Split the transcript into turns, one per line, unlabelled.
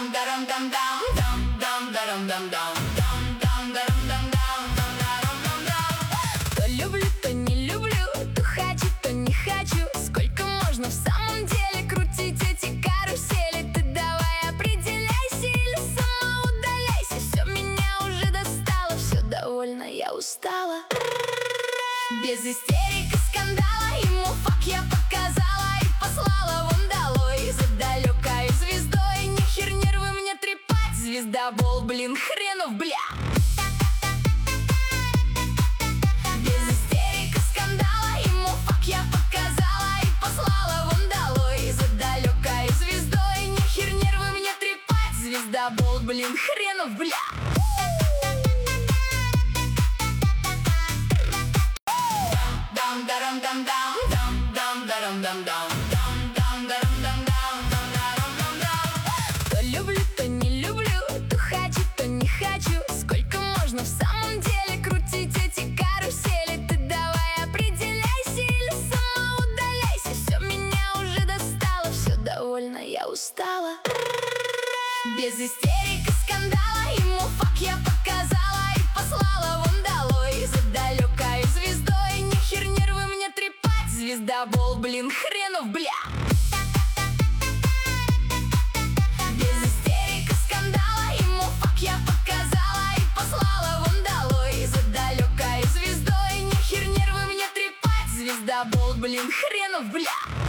То люблю, то не люблю, то хочу, то не хочу. Сколько можно в самом деле крутить эти карусели? Ты давай определяйся или сама удаляйся. Все меня уже достало, все довольно, я устала. Без истерик и скандала ему фак я показала и послала вон долой за далекой звездой. Нехер нервы мне трепать, звездобол, блин, хренов, бля. Без истерик и скандала ему фак я показала и послала вон долой за далекой звездой. Нехер нервы мне трепать, звездобол, блин, хренов, бля. То люблю, то не люблю, то хочу, то не хочу. Сколько можно в самом деле крутить эти карусели? Ты давай определяйся или сама удаляйся. Все меня уже достало, все довольно, я устала. Без истерик и скандала ему фак я показала и послала вон долой за далекой звездой. Нехер нервы мне трепать, звездобол, блин, хренов, бля. Без истерик и скандала ему фак я показала и послала вон долой за далекой звездой. Нехер нервы мне трепать, звездобол, блин, хренов, бля.